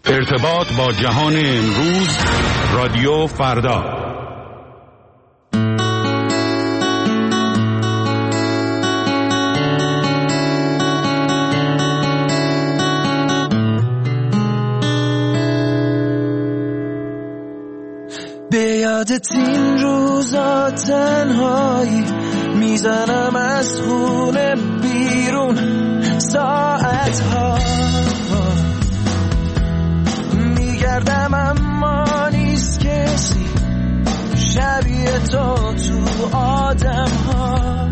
ارتباط با جهان امروز، رادیو فردا. به یادت این روزا تنهایی میزنم از خونه بیرون ساعتها میگردم اما نیست کسی شبیه تو آدم ها.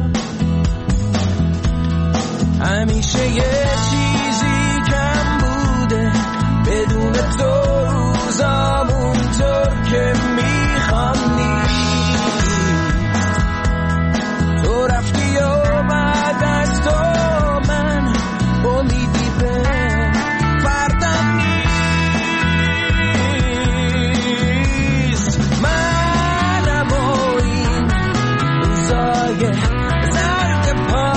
همیشه یه چیزی کم بوده بدون تو روزامون طور که میخوام نیست. تو رفتی و بعد از تو من امیدی به فردم نیست. منم و این روزای زرد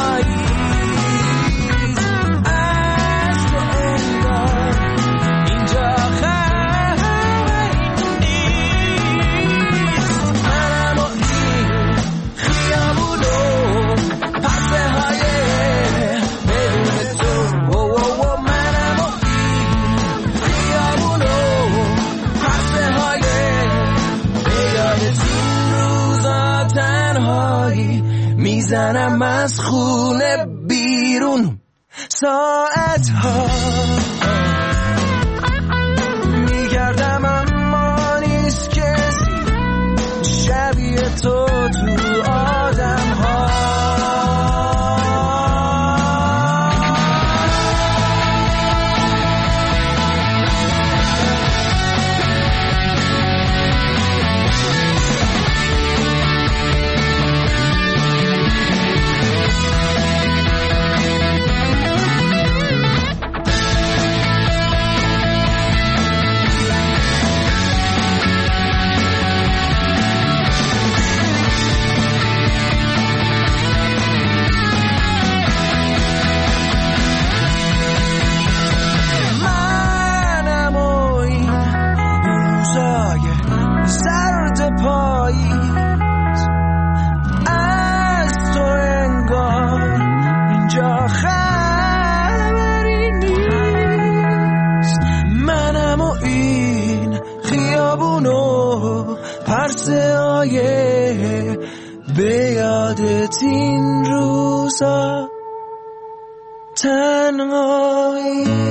پاییز از تو انگار اینجا خبری نیست. منم و این خیابون و پرسه های بدون تو. منم و این خیابون و پرسه های به یادت این روزا تنهایی میزنم از خونه بیرون ساعتها میگردم اما نیست کسی شبیه تو آدم ها. منم و این روزای زرد پاییز از تو انگار اینجا خبری نیست. منم و این خیابون و پرسه های به یادت این روزا تنهایی.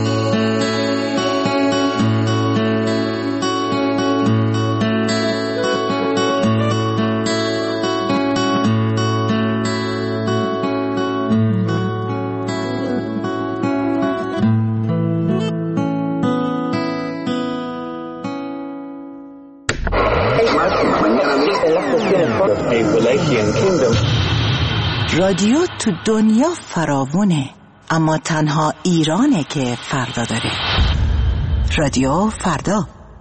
رادیو تو دنیا فراوونه، اما تنها ایرانه که فردا داره. رادیو فردا.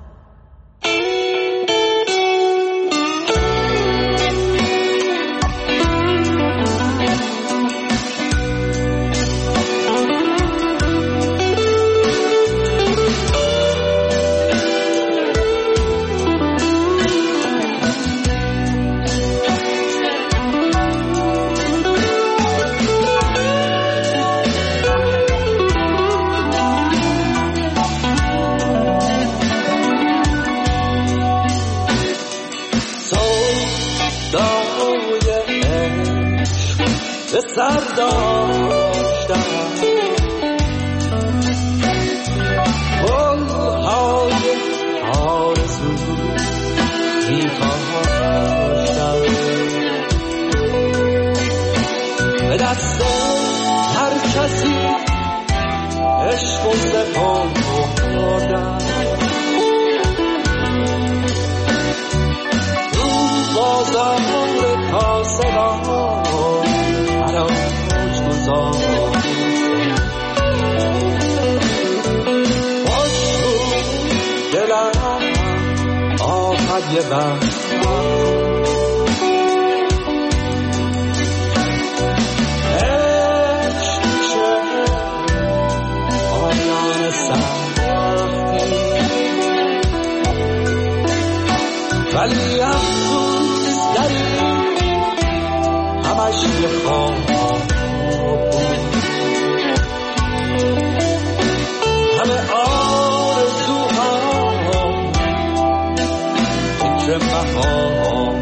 سر داشتم گل‌های آرزو می‌کاشتم به دست هر کسی عشق و سپردم تو بازار کاسبان باش دلم آمد یه بخت عشق میشه آیان سختی ولی افسوس داری همش یه خواب بود. همه آرزوها فکر بهار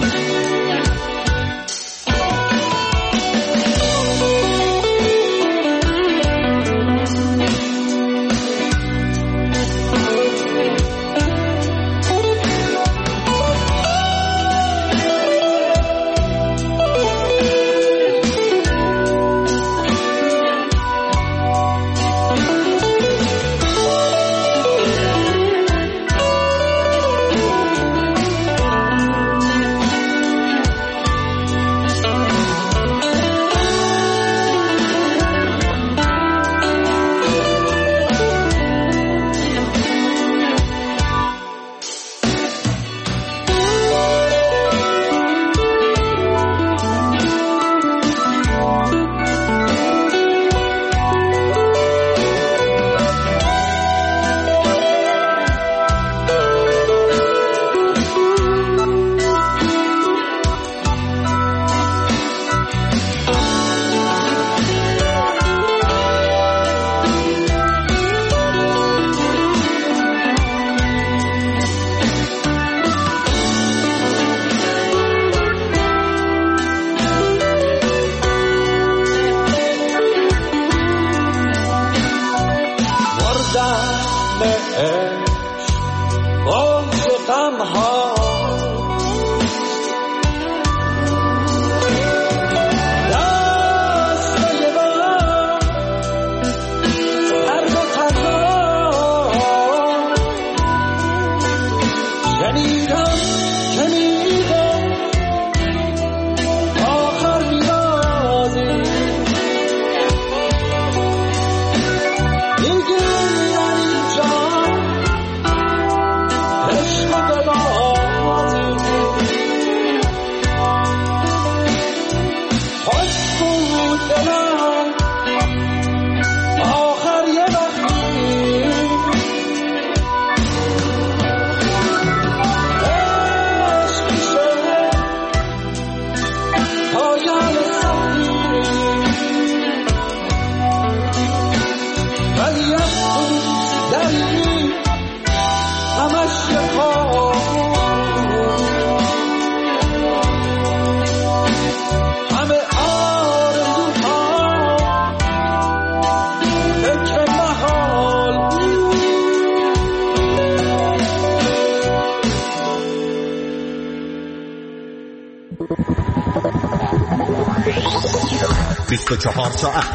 ساعت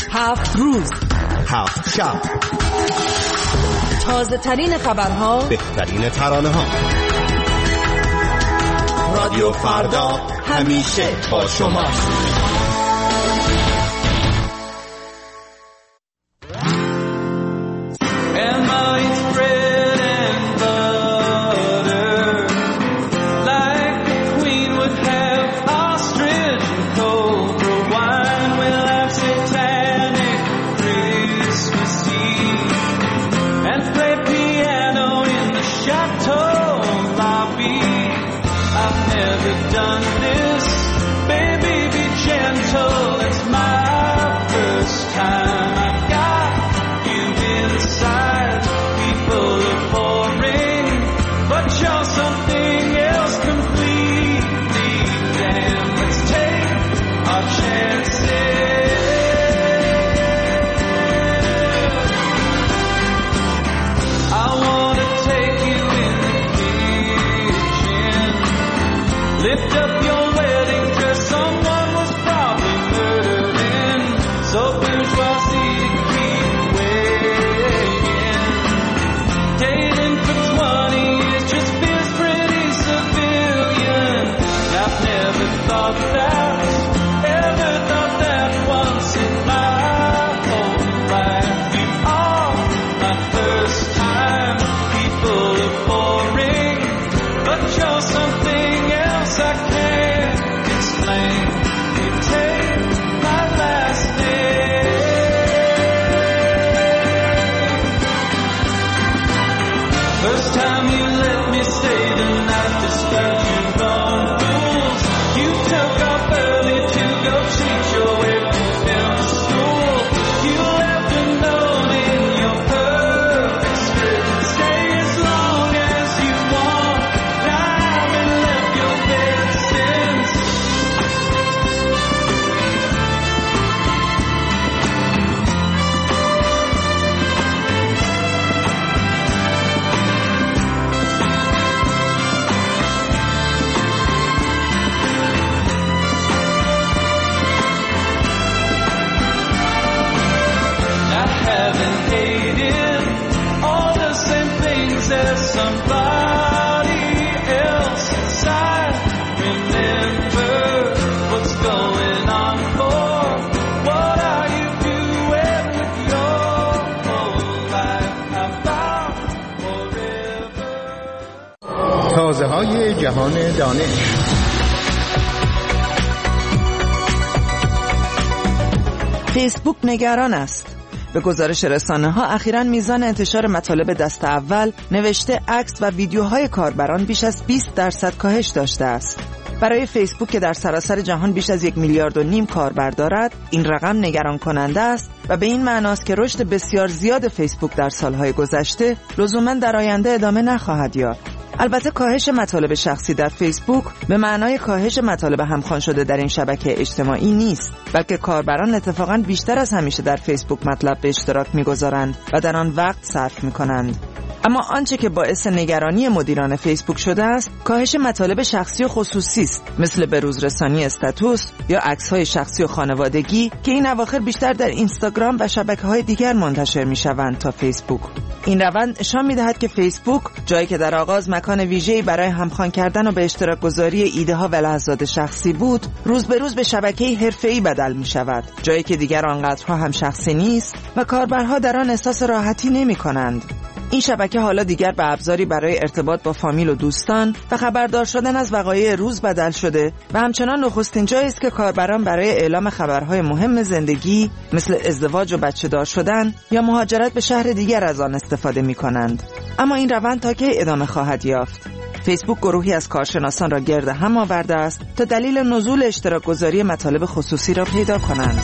7 روز 7 شب تازه ترین خبرها بهترین ترانه ها رادیو فردا همیشه با شماست. Time I've got you inside. تازه‌های جهان دانش. فیسبوک نگران است. به گزارش رسانه‌ها اخیراً میزان انتشار مطالب دست اول، نوشته، عکس و ویدیوهای کاربران بیش از 20% کاهش داشته است. برای فیسبوک که در سراسر جهان بیش از 1.5 میلیارد کاربر دارد، این رقم نگران کننده است و به این معناست که رشد بسیار زیاد فیسبوک در سالهای گذشته لزوماً در آینده ادامه نخواهد یافت. البته کاهش مطالب شخصی در فیسبوک به معنای کاهش مطالب همخوان شده در این شبکه اجتماعی نیست، بلکه کاربران اتفاقاً بیشتر از همیشه در فیسبوک مطلب به اشتراک می‌گذارند و در آن وقت صرف می‌کنند. اما آنچه که باعث نگرانی مدیران فیسبوک شده است، کاهش مطالب شخصی و خصوصی است، مثل بروزرسانی استاتوس یا عکس‌های شخصی و خانوادگی که این اواخر بیشتر در اینستاگرام و شبکه‌های دیگر منتشر می‌شوند تا فیسبوک. این روند نشان می‌دهد که فیسبوک، جایی که در آغاز مکان ویژه‌ای برای همخوان کردن و به اشتراک گذاری ایده‌ها و لحظات شخصی بود، روز به روز به شبکه‌ای حرفه‌ای بدل می‌شود، جایی که دیگر آنقدرها هم شخصی نیست و کاربرها در آن احساس راحتی نمی‌کنند. این شبکه حالا دیگر به ابزاری برای ارتباط با فامیل و دوستان و خبردار شدن از وقایع روز بدل شده و همچنان نخستین جایی است که کاربران برای اعلام خبرهای مهم زندگی مثل ازدواج و بچه‌دار شدن یا مهاجرت به شهر دیگر از آن استفاده می‌کنند. اما این روند تا کی ادامه خواهد یافت؟ فیسبوک گروهی از کارشناسان را گرد هم آورده است تا دلیل نزول اشتراک گذاری مطالب خصوصی را پیدا کنند.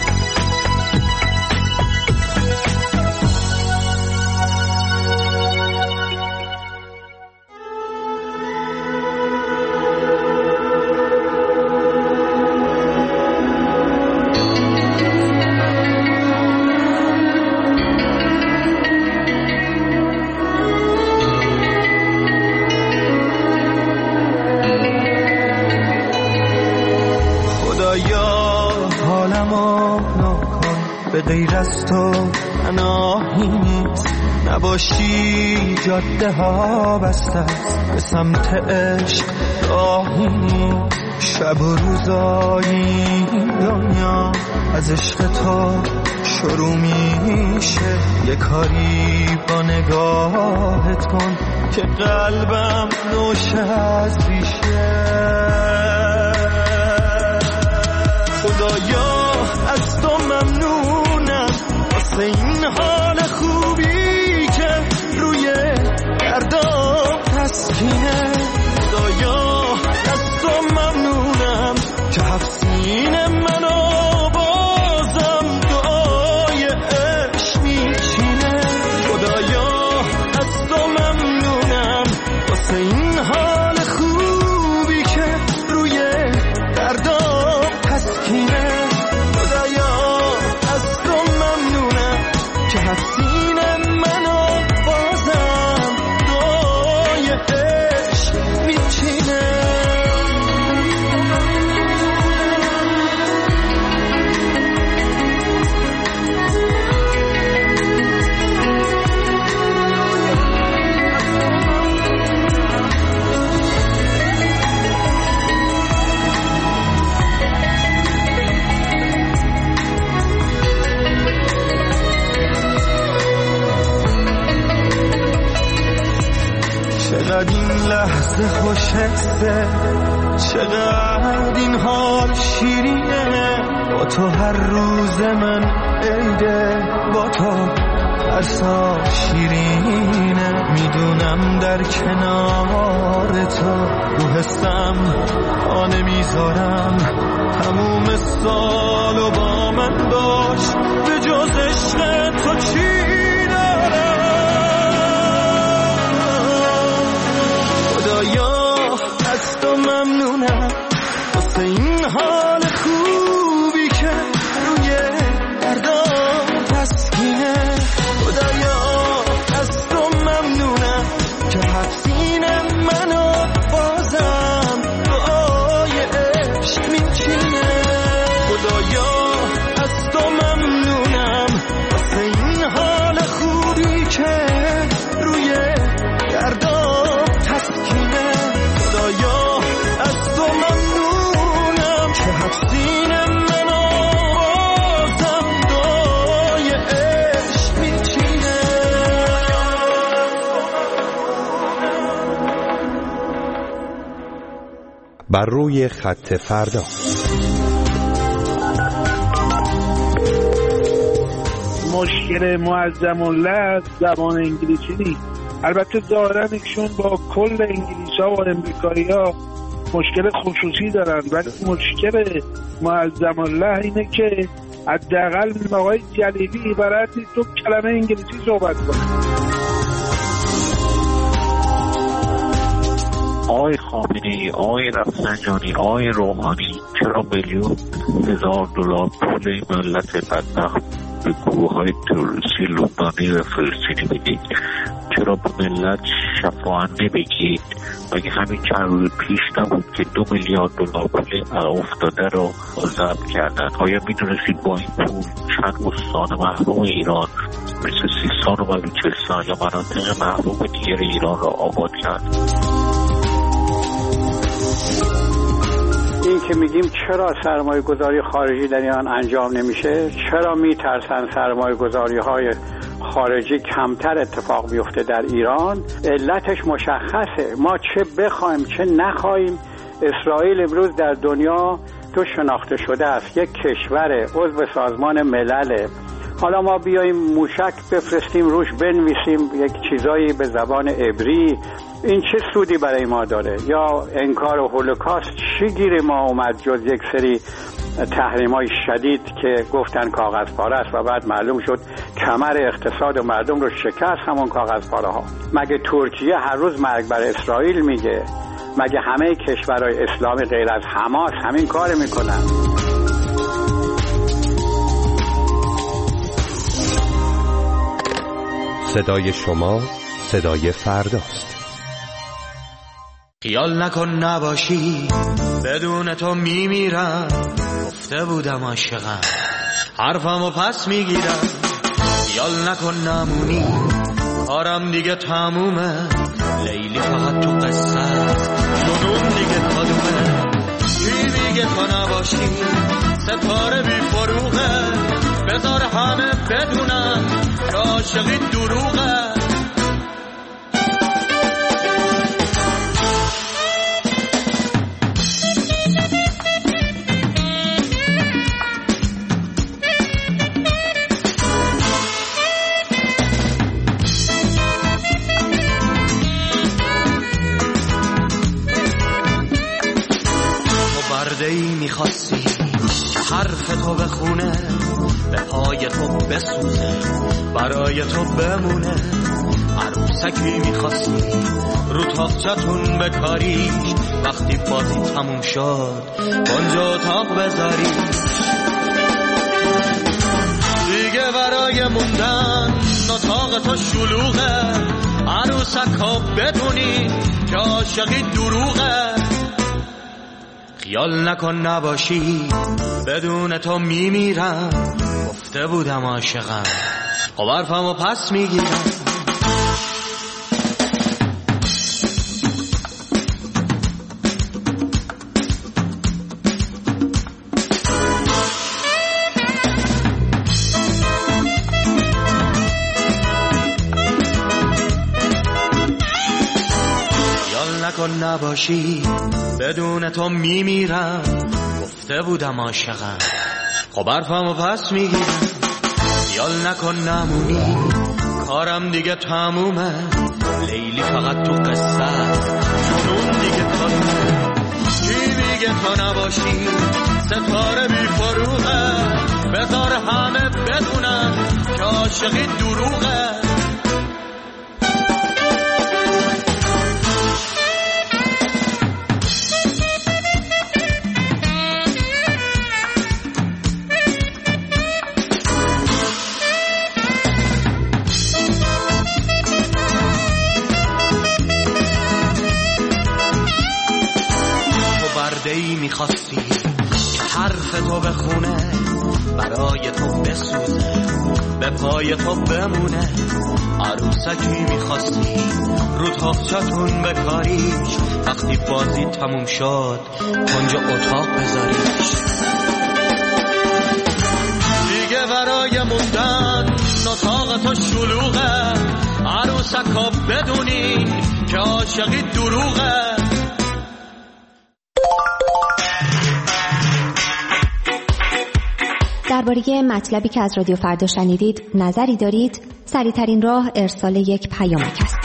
به غیر از تو پناهی نیست، نباشی جاده ها بسته است، به سمت عشق راهی نیست. شب و روزایی دنیا از عشق تو شروع میشه، یه کاری با نگاهت کن که قلبم نوشه از ریشه. خدایا از تو ممنونم واسه این حال خوبی که روی دردام تسکینه. خدایا از تو ممنونم که هفت سینه منو بازم دعای عشق میچینه. خدایا از تو ممنونم واسه این حال خوبی که روی دردام تسکینه. چقدر این لحظه خوشحسه، چقدر این حال شیرینه. با تو هر روز من عیده، با تو هر سال شیرینه. میدونم در کنار تو رو حسم آنه میذارم، تموم سالو با من باش، به جز عشق تو چی دارم. خدایا از تو ممنونم واسه این حال خوبی که روی دردام تسکینه. خدایا از تو ممنونم که حفظین منو بازم دعای عشق میچینه. خدایا از تو ممنونم واسه این حال بر روی خط فردا. مشکل معظم الله زبان انگلیسی نیست. البته ظاهرا ایشون با کل انگلیس‌ها و امریکایی‌ها مشکل خصوصی دارن، ولی مشکل معظم الله اینه که حداقل آقای جلیلی برای تو کلمه انگلیسی صحبت کنه. آقای خامنه‌ای، آقای رفسنجانی، آقای روحانی، چرا $1,000,000 پول ملت بدبخت به گروه‌های تروریستی لبنانی و فلسطینی میدید؟ چرا به ملت شفاعت نمیگید؟ مگه همین چند روز پیش نبود که $2,000,000 پول افتاده رو ضبط کردن؟ آیا میدونستید با این پول چند استان محروم ایران مثل سیستان و بلوچستان یا مناطق محروم دیگر ایران را آباد کرد؟ این که میگیم چرا سرمایه گذاری خارجی در ایران انجام نمیشه، چرا میترسن سرمایه گذاری های خارجی کمتر اتفاق بیفته در ایران، علتش مشخصه. ما چه بخوایم چه نخوایم، اسرائیل امروز در دنیا تو شناخته شده است، یک کشور عضو سازمان ملل. حالا ما بیاییم موشک بفرستیم روش بنویسیم یک چیزایی به زبان عبری، این چه سودی برای ما داره؟ یا انکار هولوکاست، چی گیر ما اومد جز یک سری تحریم‌های شدید که گفتن کاغذ پاره است و بعد معلوم شد کمر اقتصاد و مردم رو شکست همون کاغذ پاره ها. مگه ترکیه هر روز مرگ بر اسرائیل میگه؟ مگه همه کشورهای اسلامی غیر از حماس همین کار میکنن؟ صدای شما صدای فرداست. خیال نکن نباشی، بدون تو میمیرم، گفته بودم عاشقم، حرفمو پس میگیرم. خیال نکن نمونی، کارم دیگه تمومه، لیلی فقط تو قصه، جنون دیگه کدومه. کی میگه تو نباشی، ستاره بی فروغه، بذار همه بدونم که عاشقی دروغه. میخواستی که حرف تو بخونه، به پای تو بسوزه، برای تو بمونه. عروسکی میخواستی رو تاقچتون بکاری، وقتی بازی تموم شد اونجا اتاق بذاری. دیگه برای موندن اتاق تو شلوغه، عروسکا بدونی که عاشقی دروغه. خیال نکن نباشی، بدون تو میمیرم، گفته بودم عاشقم، خب حرفمو پس میگیرم. خیال نکن نباشی، بدون تو میمیرم، گفته بودم عاشقم، خب حرفمو پس میگیرم. خیال نکن نمونی، کارم دیگه تمومه، لیلی فقط تو قصه، جنون دیگه کدومه. کی میگه تو نباشی، ستاره بی فروغه، بذار همه بدونن که عاشقی دروغه. میخواستی که حرف تو بخونه، برای تو بسوزه، به پای تو بمونه. عروسکی میخواستی رو تاقچتون بکاریش، وقتی بازی تموم شد اونجا اتاق بذاریش. دیگه برای موندن اتاق تو شلوغه، عروسکا بدونین که عاشقی دروغه. درباره مطلبی که از رادیو فردا شنیدید نظری دارید؟ سریع‌ترین راه ارسال یک پیامک است.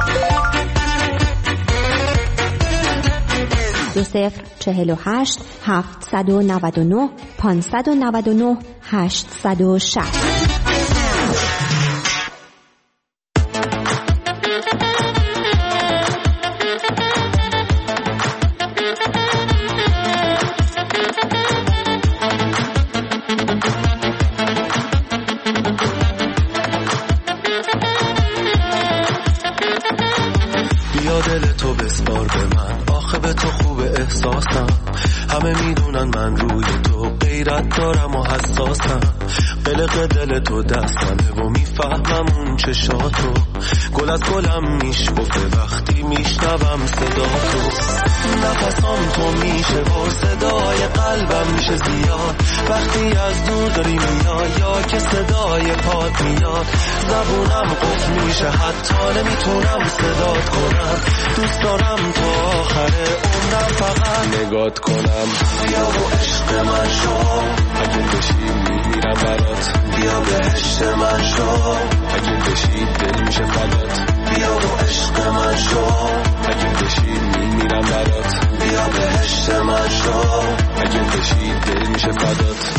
2048 799 599 860. دارم و حساسم، قلق دل تو دستمه و میفهمم اون چشاتو. گل از گلم میشکفه وقتی میشنوم صدا تو. نفسام تو میشه و صدای قلبم میشه زیاد وقتی از دور داری میای یا که صدای پاد میاد. زبونم قفل میشه حتی نمیتونم صدات کنم. دوست دارم تا آخر عمرم فقط نگات کنم. بیا و عشق من شو، اگه بشی میمیرم برات. بیا بهشت من شو، اگه بشی دل میشه فدات. بیا و عشق من شو، اگه بشی میمیرم برات. بیا بهشت من شو، اگه بشی دل میشه فدات.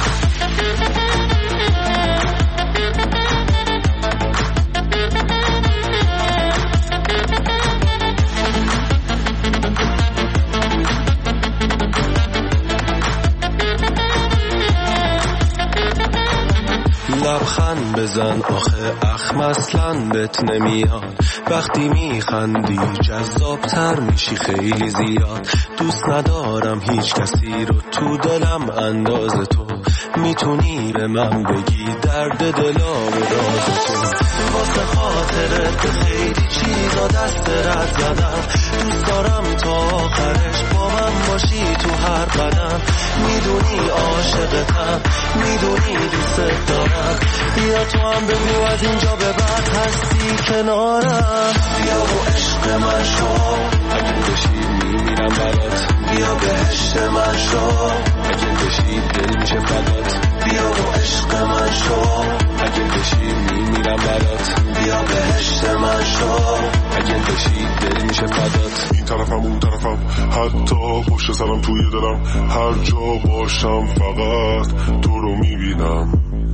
لبخند بزن آخه اخم اصلا بهت نمیاد. وقتی میخندی جذابتر میشی خیلی زیاد. دوست ندارم هیچ کسی رو تو دلم انداز تو. میتونی به من بگی درد دلا و راز تو. واسه خاطرت خیلی چیزا دست رد زدم. دوست دارم تا آخرش با من باشی تو هر قدم. میدونی عاشقتم، میدونی دوست دارم. بیا تو هم بگو از اینجا به بعد هستی کنارم. بیا و عشق من شو، اگه بشی میمیرم برات. بیا بهشت من شو، اگه بشی دل میشه فدات. بیا و عشق من شو، اگه بشی میمیرم برات. بیا بهشت من شو، اگه بشی دل میشه فدات. این طرفم اون طرفم حتی پشت سرم توی دلم. هر جا باشم فقط تو رو میبینم.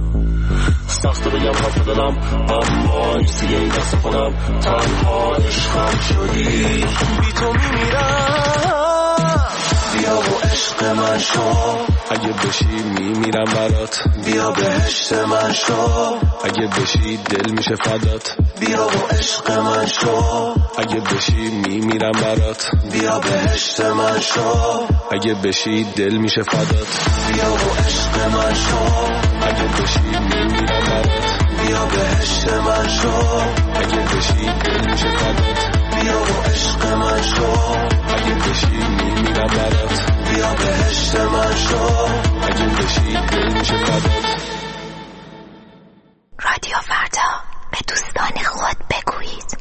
سخته بگم حرف دلم اما نیستی این دست کنم. تنها عشقم شدی، بی تو میمیرم. بیا و عشق من شو، اگه بشی میمیرم برات. بیا بهشت من شو، اگه بشی دل میشه فدات. بیا و عشق من شو، اگه بشی میمیرم برات. بیا بهشت من شو، اگه بشی دل میشه فدات. بیا و عشق من شو، اگه بشی میمیرم برات. بیا بهشت من شو، اگه بشی دل میشه فدات. بیا و عشق من شو، اگه بشی میمیرم برات. بیا بهشت من شو، اگه بشی دل میشه فدات. رادیو فردا، به دوستان خود بگویید.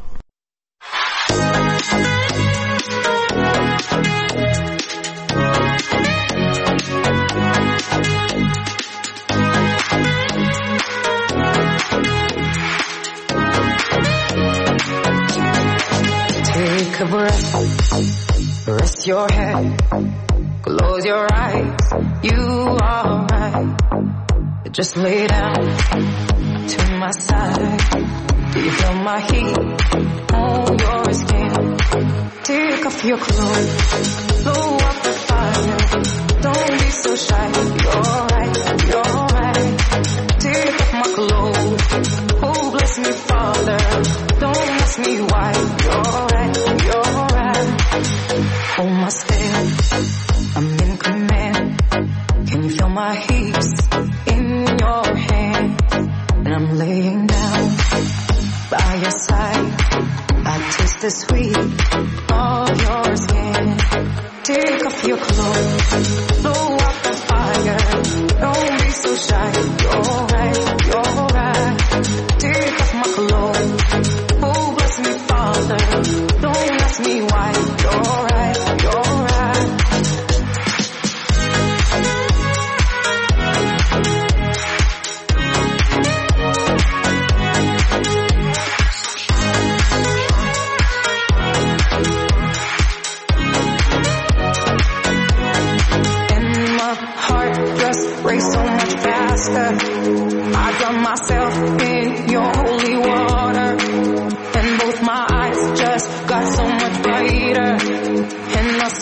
Take a breath, rest your head, close your eyes, you are right. Just lay down to my side. Do you feel my heat on your skin? Take off your clothes, blow up the fire. Don't be so shy, you're right, you're right. Take off my clothes, oh bless me Father. Don't ask me why, you're right, you're right. Hold my step, I'm in command. Can you feel my heat in your hand? And I'm laying down by your side. I taste the sweet of your skin. Take off your clothes, blow up the fire. Don't be so shy, you're right, you're right. Take off my clothes, oh bless me Father. Don't ask me why, you're right, you're right.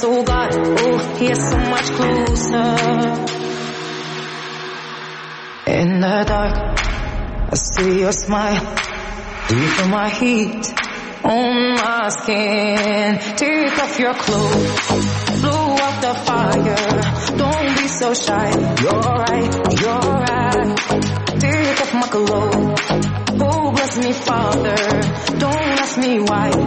oh God, oh, you're so much closer. In the dark, I see your smile. Do you feel my heat on my skin? Take off your clothes, blow out the fire. Don't be so shy. You're right, you're right. Take off my clothes. Oh, bless me, Father. Don't ask me why.